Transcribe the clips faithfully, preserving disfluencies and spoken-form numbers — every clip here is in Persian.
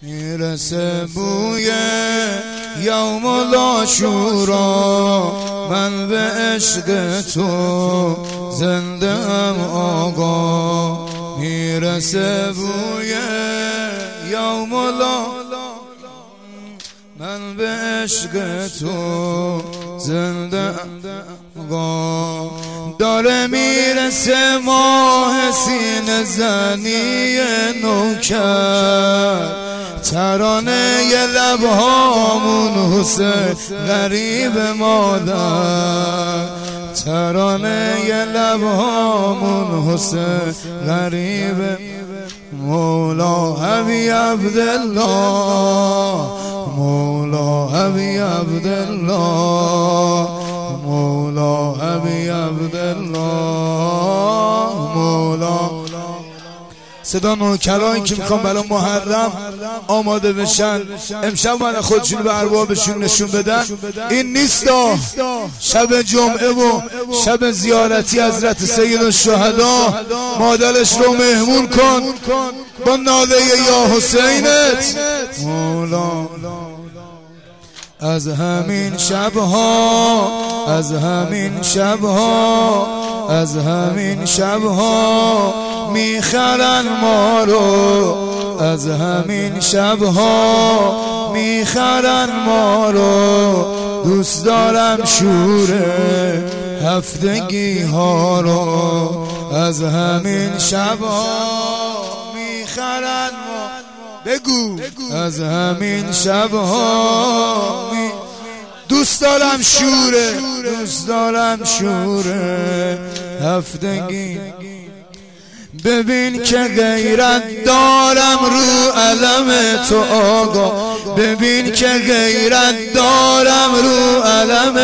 میرسه بوی یوم العاشورا، من به عشق تو زنده ام آقا. میرسه بوی یوم العاشورا، من به عشق تو زنده ام آقا. داره میرسه ماه سینه زنی نوکر، ترانه ی لبهامون حسین غریب مادر، ترانه ی لبهامون حسین غریب مولا ابی عبدالله، مولا ابی عبدالله، مولا ابی عبدالله، مولا. صدا نوکرانی که میخوام برای محرم آماده بشن، امشب من خودشون به اربابشون نشون بدن. این نیستا شب جمعه و شب زیارتی حضرت سید الشهدا، مادرش رو مهمون کن با ناله یا حسینت مولا. از همین شبها، از همین شبها، از همین شبها میخرن ما رو، از همین شبها میخرن ما رو. دوست دارم شوره هفتگی ها رو، از همین شبها میخرن ما. بگو از همین شبها می دوست دارم شوره، دوست دارم شوره هفتگی. ببین که غیرت دارم رو علم تو آقا، ببین که غیرت دارم رو علم.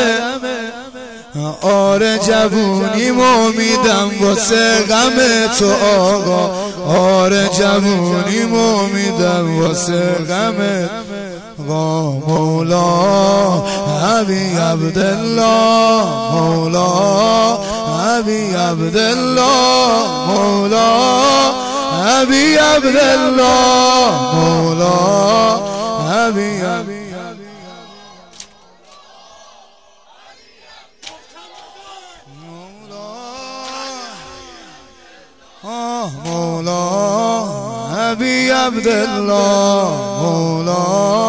آره جوونیمو میدم واسه غم تو آقا، آره جوونیمو میدم واسه غم آقا. مولا ابی عبدالله، مولا ابی عبدالله، مولا ابی عبدالله، مولا ابی عبدالله. مولا ابی عبدالله، مولا.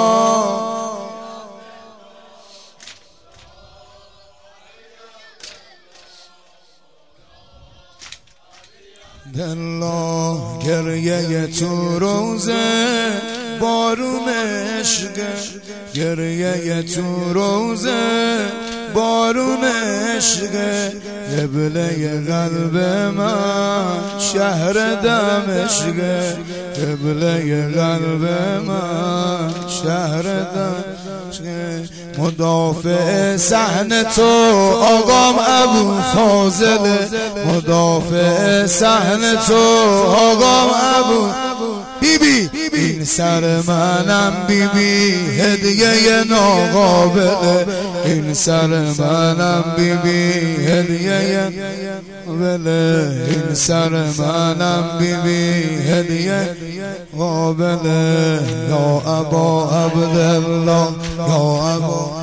دلا گریه تو روزه بارون عشق، گریه تو روزه بارون عشق. قبله قلب من شهر دمشق، قبله قلب من شهر دمشق. مدافع صحن تو آقام ابو فاضل، مدافع صحن تو آقام ابو بیبی. این سر منم بیبی هدیه ناقابله، این سر منم بیبی هدیه قابله، این سر منم بیبی هدیه قابله. یا ابا عبدالله، یا ابا